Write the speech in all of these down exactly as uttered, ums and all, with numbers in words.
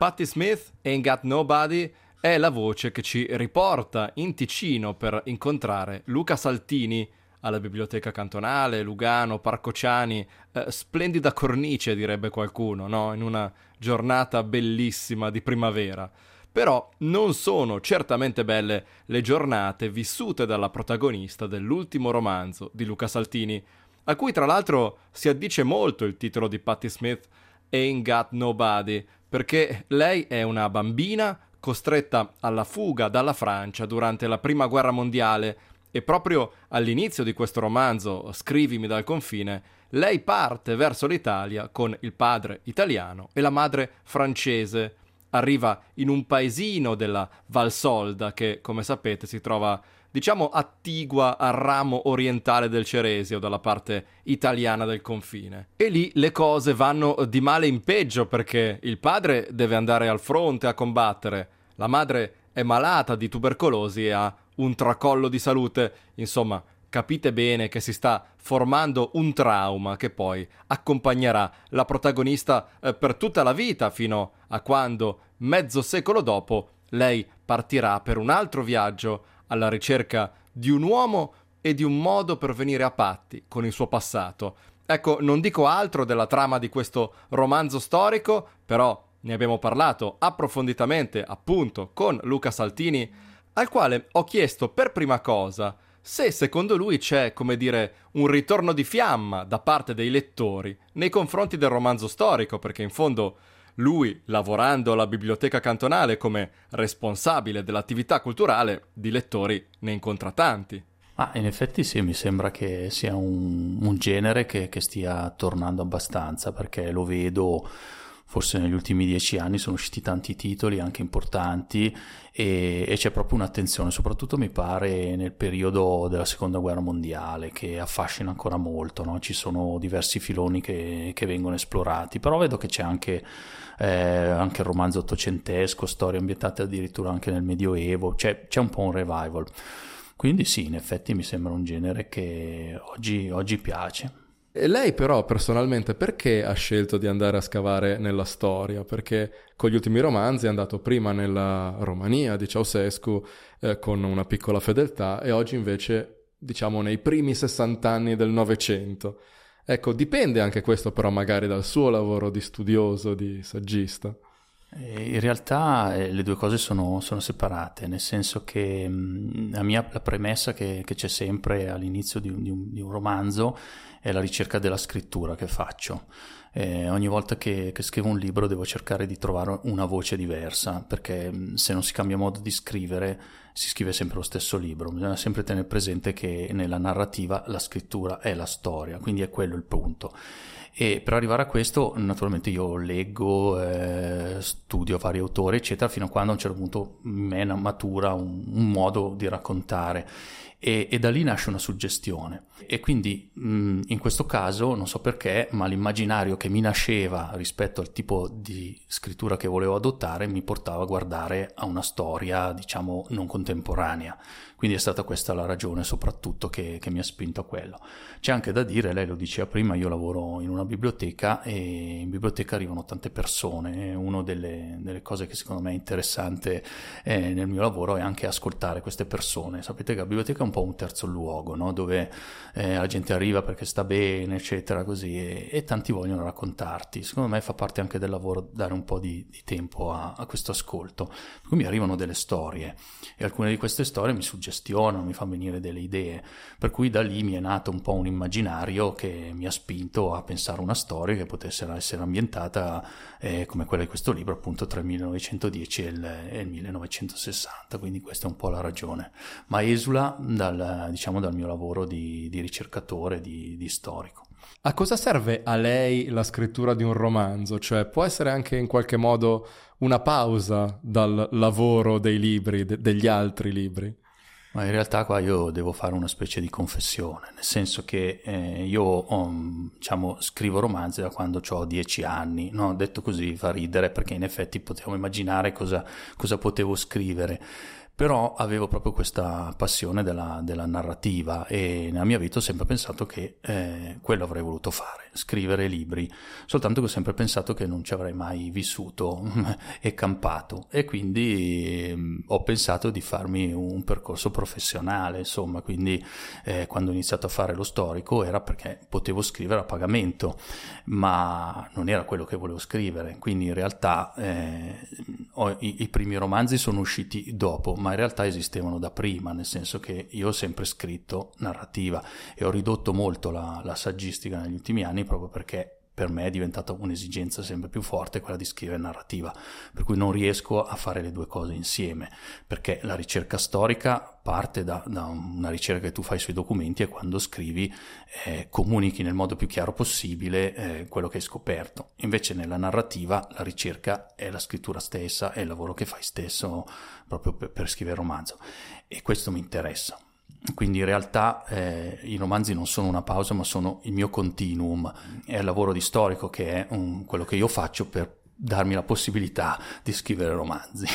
Patti Smith, Ain't Got Nobody, è la voce che ci riporta in Ticino per incontrare Luca Saltini alla Biblioteca Cantonale, Lugano, Parco Ciani, eh, splendida cornice direbbe qualcuno, no? In una giornata bellissima di primavera. Però non sono certamente belle le giornate vissute dalla protagonista dell'ultimo romanzo di Luca Saltini, a cui tra l'altro si addice molto il titolo di Patti Smith, Ain't Got Nobody, perché lei è una bambina costretta alla fuga dalla Francia durante la Prima Guerra Mondiale e proprio all'inizio di questo romanzo, Scrivimi dal confine, lei parte verso l'Italia con il padre italiano e la madre francese. Arriva in un paesino della Valsolda che, come sapete, si trova, diciamo, attigua al ramo orientale del Ceresio, dalla parte italiana del confine. E lì le cose vanno di male in peggio perché il padre deve andare al fronte a combattere, la madre è malata di tubercolosi e ha un tracollo di salute, insomma, capite bene che si sta formando un trauma che poi accompagnerà la protagonista eh, per tutta la vita, fino a quando, mezzo secolo dopo, lei partirà per un altro viaggio alla ricerca di un uomo e di un modo per venire a patti con il suo passato. Ecco, non dico altro della trama di questo romanzo storico, però ne abbiamo parlato approfonditamente appunto con Luca Saltini, al quale ho chiesto per prima cosa se secondo lui c'è, come dire, un ritorno di fiamma da parte dei lettori nei confronti del romanzo storico, perché in fondo lui, lavorando alla Biblioteca Cantonale come responsabile dell'attività culturale, di lettori ne incontra tanti. Ah, in effetti sì, mi sembra che sia un, un genere che, che stia tornando abbastanza, perché lo vedo. Forse negli ultimi dieci anni sono usciti tanti titoli anche importanti e, e c'è proprio un'attenzione, soprattutto mi pare nel periodo della seconda guerra mondiale, che affascina ancora molto, no? Ci sono diversi filoni che, che vengono esplorati, però vedo che c'è anche, eh, anche il romanzo ottocentesco, storie ambientate addirittura anche nel Medioevo, c'è, c'è un po' un revival. Quindi sì, in effetti mi sembra un genere che oggi, oggi piace. E lei però personalmente perché ha scelto di andare a scavare nella storia? Perché con gli ultimi romanzi è andato prima nella Romania di Ceausescu eh, con Una piccola fedeltà e oggi invece diciamo nei primi sessant'anni del Novecento. Ecco, dipende anche questo però magari dal suo lavoro di studioso, di saggista. In realtà eh, le due cose sono, sono separate, nel senso che mh, la mia la premessa che, che c'è sempre all'inizio di un, di, un, di un romanzo è la ricerca della scrittura che faccio. Eh, ogni volta che, che scrivo un libro devo cercare di trovare una voce diversa, perché mh, se non si cambia modo di scrivere si scrive sempre lo stesso libro. Bisogna sempre tenere presente che nella narrativa la scrittura è la storia, quindi è quello il punto. E per arrivare a questo naturalmente io leggo, eh, studio vari autori eccetera, fino a quando a un certo punto me matura un, un modo di raccontare e, e da lì nasce una suggestione. E quindi mh, in questo caso non so perché, ma l'immaginario che mi nasceva rispetto al tipo di scrittura che volevo adottare mi portava a guardare a una storia diciamo non contemporanea. Quindi è stata questa la ragione soprattutto che, che mi ha spinto a quello. C'è anche da dire, lei lo diceva prima, io lavoro in una biblioteca e in biblioteca arrivano tante persone. Una delle, delle cose che secondo me è interessante eh, nel mio lavoro è anche ascoltare queste persone. Sapete che la biblioteca è un po' un terzo luogo, no? Dove eh, la gente arriva perché sta bene, eccetera, così, e, e tanti vogliono raccontarti. Secondo me fa parte anche del lavoro dare un po' di, di tempo a, a questo ascolto. Quindi arrivano delle storie e alcune di queste storie mi suggestionano, mi fa venire delle idee, per cui da lì mi è nato un po' un immaginario che mi ha spinto a pensare una storia che potesse essere ambientata eh, come quella di questo libro, appunto tra il millenovecentodieci e il, e il millenovecentosessanta, quindi questa è un po' la ragione, ma esula dal, diciamo, dal mio lavoro di, di ricercatore, di, di storico. A cosa serve a lei la scrittura di un romanzo? Cioè può essere anche in qualche modo una pausa dal lavoro dei libri, de- degli altri libri? Ma in realtà qua io devo fare una specie di confessione, nel senso che eh, io um, diciamo, scrivo romanzi da quando ho dieci anni, no? Detto così fa ridere perché in effetti potevo immaginare cosa, cosa potevo scrivere, Però avevo proprio questa passione della, della narrativa e nella mia vita ho sempre pensato che eh, quello avrei voluto fare, scrivere libri, soltanto che ho sempre pensato che non ci avrei mai vissuto e campato, e quindi eh, ho pensato di farmi un percorso professionale, insomma, quindi eh, quando ho iniziato a fare lo storico era perché potevo scrivere a pagamento, ma non era quello che volevo scrivere, quindi in realtà eh, ho, i, i primi romanzi sono usciti dopo, ma in realtà esistevano da prima, nel senso che io ho sempre scritto narrativa e ho ridotto molto la, la saggistica negli ultimi anni proprio perché per me è diventata un'esigenza sempre più forte quella di scrivere narrativa, per cui non riesco a fare le due cose insieme, perché la ricerca storica parte da, da una ricerca che tu fai sui documenti e quando scrivi eh, comunichi nel modo più chiaro possibile eh, quello che hai scoperto. Invece nella narrativa la ricerca è la scrittura stessa, è il lavoro che fai stesso proprio per, per scrivere romanzo, e questo mi interessa. Quindi in realtà eh, i romanzi non sono una pausa, ma sono il mio continuum, è il lavoro di storico che è un, quello che io faccio per darmi la possibilità di scrivere romanzi.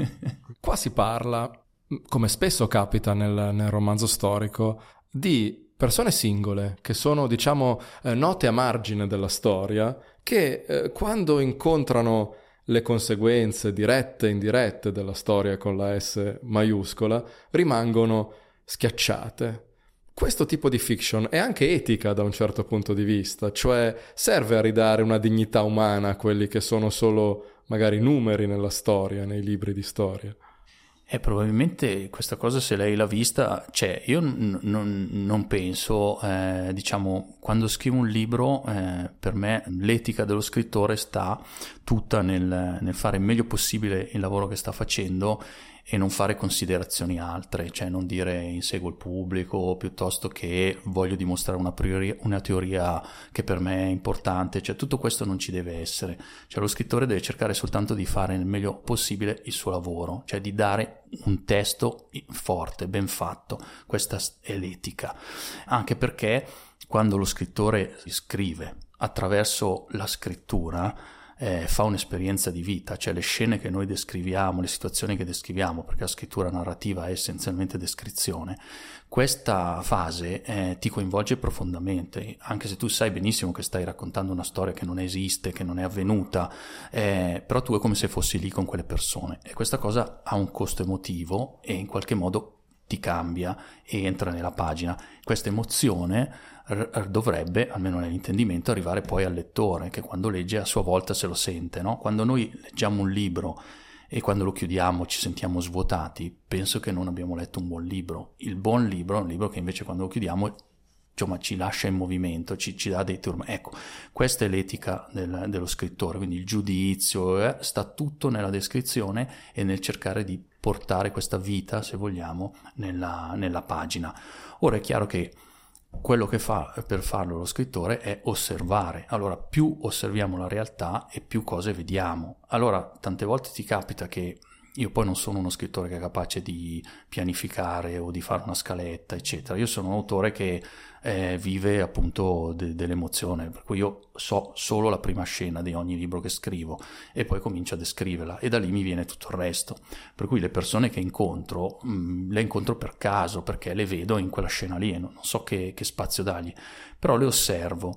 Qua si parla, come spesso capita nel, nel romanzo storico, di persone singole che sono, diciamo, eh, note a margine della storia, che eh, quando incontrano le conseguenze dirette e indirette della storia con la S maiuscola rimangono schiacciate. Questo tipo di fiction è anche etica da un certo punto di vista, cioè serve a ridare una dignità umana a quelli che sono solo magari numeri nella storia, nei libri di storia. E probabilmente questa cosa, se lei l'ha vista, cioè io n- non, non penso, eh, diciamo, quando scrivo un libro, eh, per me l'etica dello scrittore sta tutta nel, nel fare il meglio possibile il lavoro che sta facendo e non fare considerazioni altre, cioè non dire inseguo il pubblico piuttosto che voglio dimostrare una, priori- una teoria che per me è importante, cioè tutto questo non ci deve essere, cioè lo scrittore deve cercare soltanto di fare nel meglio possibile il suo lavoro, cioè di dare un testo forte, ben fatto. Questa è l'etica, anche perché quando lo scrittore scrive attraverso la scrittura Eh, fa un'esperienza di vita, cioè le scene che noi descriviamo, le situazioni che descriviamo, perché la scrittura narrativa è essenzialmente descrizione, questa fase eh, ti coinvolge profondamente, anche se tu sai benissimo che stai raccontando una storia che non esiste, che non è avvenuta, eh, però tu è come se fossi lì con quelle persone, e questa cosa ha un costo emotivo e in qualche modo ti cambia e entra nella pagina. Questa emozione r- dovrebbe, almeno nell'intendimento, arrivare poi al lettore, che quando legge a sua volta se lo sente, no? Quando noi leggiamo un libro e quando lo chiudiamo ci sentiamo svuotati, penso che non abbiamo letto un buon libro. Il buon libro è un libro che invece quando lo chiudiamo, insomma, ci lascia in movimento, ci, ci dà dei turni. Ecco, questa è l'etica del, dello scrittore, quindi il giudizio eh, sta tutto nella descrizione e nel cercare di portare questa vita, se vogliamo, nella, nella pagina. Ora è chiaro che quello che fa per farlo lo scrittore è osservare. Allora, più osserviamo la realtà e più cose vediamo. Allora, tante volte ti capita che io poi non sono uno scrittore che è capace di pianificare o di fare una scaletta, eccetera. Io sono un autore che eh, vive appunto de- dell'emozione, per cui io so solo la prima scena di ogni libro che scrivo e poi comincio a descriverla e da lì mi viene tutto il resto. Per cui le persone che incontro, mh, le incontro per caso, perché le vedo in quella scena lì e non, non so che, che spazio dargli, però le osservo.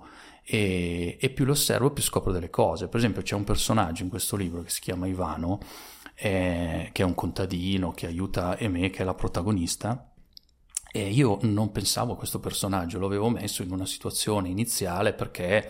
E, e più lo osservo più scopro delle cose. Per esempio c'è un personaggio in questo libro che si chiama Ivano, eh, che è un contadino che aiuta Aimée, che è la protagonista, e io non pensavo a questo personaggio, lo avevo messo in una situazione iniziale perché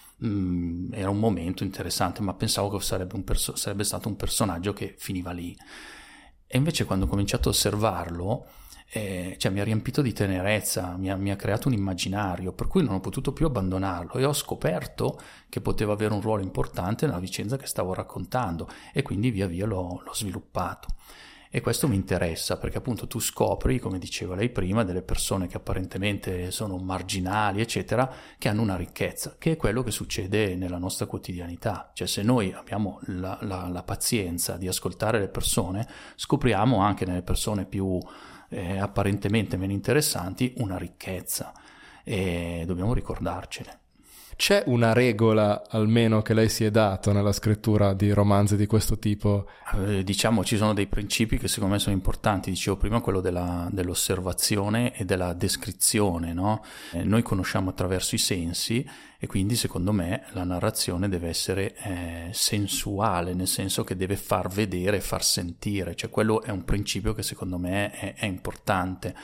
mh, era un momento interessante, ma pensavo che sarebbe, un perso- sarebbe stato un personaggio che finiva lì. E invece quando ho cominciato a osservarlo, Eh, cioè mi ha riempito di tenerezza, mi ha, mi ha creato un immaginario, per cui non ho potuto più abbandonarlo e ho scoperto che poteva avere un ruolo importante nella vicenda che stavo raccontando e quindi via via l'ho, l'ho sviluppato. E questo mi interessa perché appunto tu scopri, come diceva lei prima, delle persone che apparentemente sono marginali, eccetera, che hanno una ricchezza, che è quello che succede nella nostra quotidianità. Cioè se noi abbiamo la, la, la pazienza di ascoltare le persone, scopriamo anche nelle persone più Eh, apparentemente meno interessanti una ricchezza e dobbiamo ricordarcene. C'è una regola almeno che lei si è dato nella scrittura di romanzi di questo tipo? Eh, diciamo ci sono dei principi che secondo me sono importanti. Dicevo prima quello della, dell'osservazione e della descrizione, no? Eh, noi conosciamo attraverso i sensi e quindi secondo me la narrazione deve essere eh, sensuale, nel senso che deve far vedere, far sentire, cioè quello è un principio che secondo me è, è importante.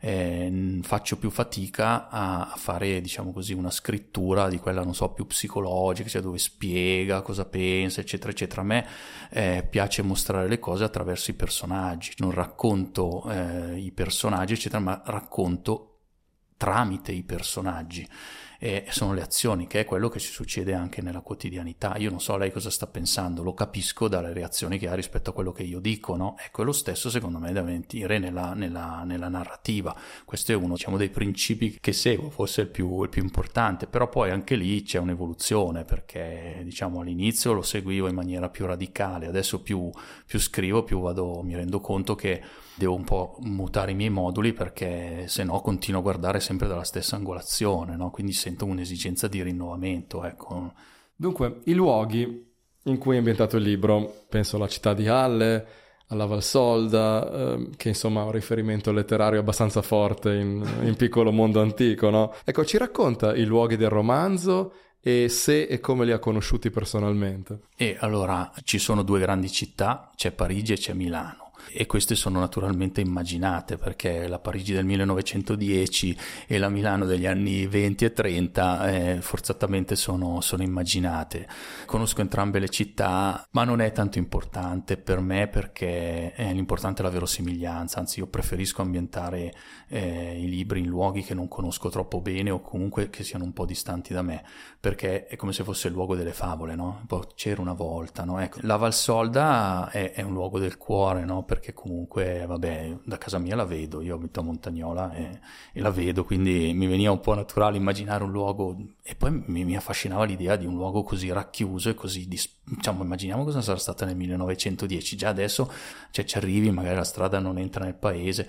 Eh, faccio più fatica a, a fare, diciamo così, una scrittura di quella, non so, più psicologica, cioè dove spiega cosa pensa, eccetera, eccetera. A me eh, piace mostrare le cose attraverso i personaggi, non racconto eh, i personaggi, eccetera, ma racconto tramite i personaggi. E sono le azioni, che è quello che ci succede anche nella quotidianità. Io non so lei cosa sta pensando, lo capisco dalle reazioni che ha rispetto a quello che io dico, no? Ecco, lo stesso secondo me deve avvenire nella, nella, nella narrativa. Questo è uno, diciamo, dei principi che seguo, forse il più, il più importante, però poi anche lì c'è un'evoluzione, perché diciamo all'inizio lo seguivo in maniera più radicale, adesso più, più scrivo, più vado, mi rendo conto che devo un po' mutare i miei moduli, perché se no continuo a guardare sempre dalla stessa angolazione, no? Quindi sento un'esigenza di rinnovamento, ecco. Dunque, i luoghi in cui è ambientato il libro, penso alla città di Halle, alla Valsolda, eh, che insomma ha un riferimento letterario abbastanza forte in, in Piccolo Mondo Antico, no? Ecco, ci racconta i luoghi del romanzo e se e come li ha conosciuti personalmente. E allora ci sono due grandi città, c'è Parigi e c'è Milano. E queste sono naturalmente immaginate, perché la Parigi del millenovecentodieci e la Milano degli anni venti e trenta eh, forzatamente sono, sono immaginate. Conosco entrambe le città, ma non è tanto importante per me, perché è l'importante è la verosimiglianza. Anzi, io preferisco ambientare eh, i libri in luoghi che non conosco troppo bene, o comunque che siano un po' distanti da me, perché è come se fosse il luogo delle favole, no? C'era una volta, no? Ecco, la Valsolda è, è un luogo del cuore, no? Perché comunque, vabbè, da casa mia la vedo, io abito a Montagnola e, e la vedo, quindi mi veniva un po' naturale immaginare un luogo, e poi mi, mi affascinava l'idea di un luogo così racchiuso e così, dis, diciamo, immaginiamo cosa sarà stata nel millenovecentodieci, già adesso cioè, ci arrivi, magari la strada non entra nel paese,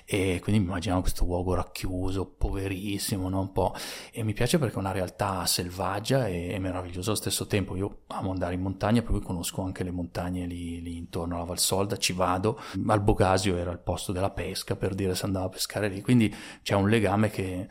e quindi mi immaginavo questo luogo racchiuso, poverissimo, no? Un po', e mi piace perché è una realtà selvaggia e, e meravigliosa allo stesso tempo. Io amo andare in montagna, proprio conosco anche le montagne lì, lì intorno alla Valsolda, ci vado. Al Bogasio era il posto della pesca, per dire, se andavo a pescare lì, quindi c'è un legame che,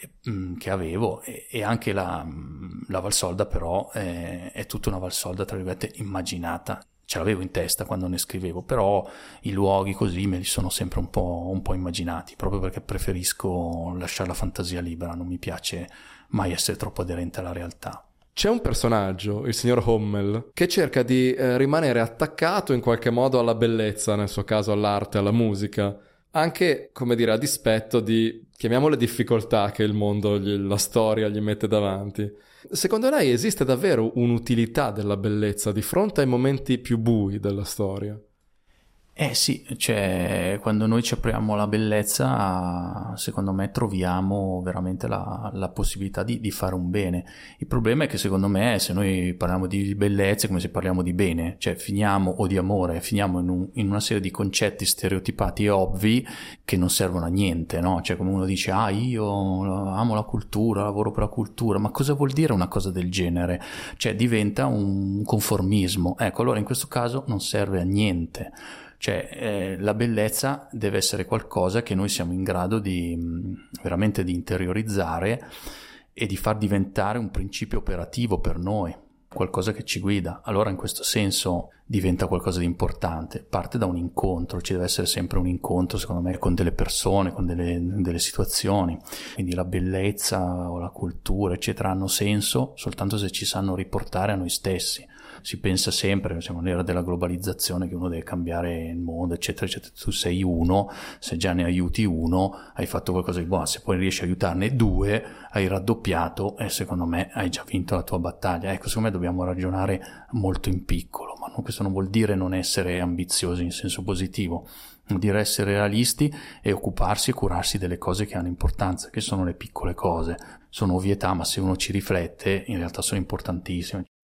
che avevo, e, e anche la, la Valsolda però è, è tutta una Valsolda tra virgolette immaginata, ce l'avevo in testa quando ne scrivevo, però i luoghi così me li sono sempre un po', un po' immaginati, proprio perché preferisco lasciare la fantasia libera, non mi piace mai essere troppo aderente alla realtà. C'è un personaggio, il signor Hommel, che cerca di eh, rimanere attaccato in qualche modo alla bellezza, nel suo caso all'arte, alla musica, anche, come dire, a dispetto di, chiamiamole difficoltà che il mondo, gli, la storia gli mette davanti. Secondo lei esiste davvero un'utilità della bellezza di fronte ai momenti più bui della storia? Eh sì, cioè quando noi ci apriamo alla bellezza, secondo me troviamo veramente la, la possibilità di, di fare un bene. Il problema è che secondo me se noi parliamo di bellezza è come se parliamo di bene, cioè finiamo, o di amore, finiamo in, un, in una serie di concetti stereotipati e ovvi che non servono a niente, no? Cioè come uno dice, ah io amo la cultura, lavoro per la cultura, ma cosa vuol dire una cosa del genere? Cioè diventa un conformismo. Ecco, allora in questo caso non serve a niente. Cioè eh, la bellezza deve essere qualcosa che noi siamo in grado di mh, veramente di interiorizzare e di far diventare un principio operativo per noi, qualcosa che ci guida. Allora in questo senso diventa qualcosa di importante, parte da un incontro, ci deve essere sempre un incontro secondo me con delle persone, con delle, delle situazioni, quindi la bellezza o la cultura eccetera hanno senso soltanto se ci sanno riportare a noi stessi. Si pensa sempre, siamo nell'era della globalizzazione, che uno deve cambiare il mondo eccetera eccetera, tu sei uno, se già ne aiuti uno hai fatto qualcosa di buono, se poi riesci a aiutarne due hai raddoppiato e secondo me hai già vinto la tua battaglia. Ecco, secondo me dobbiamo ragionare molto in piccolo, ma non, questo non vuol dire non essere ambiziosi in senso positivo, vuol dire essere realisti e occuparsi e curarsi delle cose che hanno importanza, che sono le piccole cose, sono ovvietà ma se uno ci riflette in realtà sono importantissime.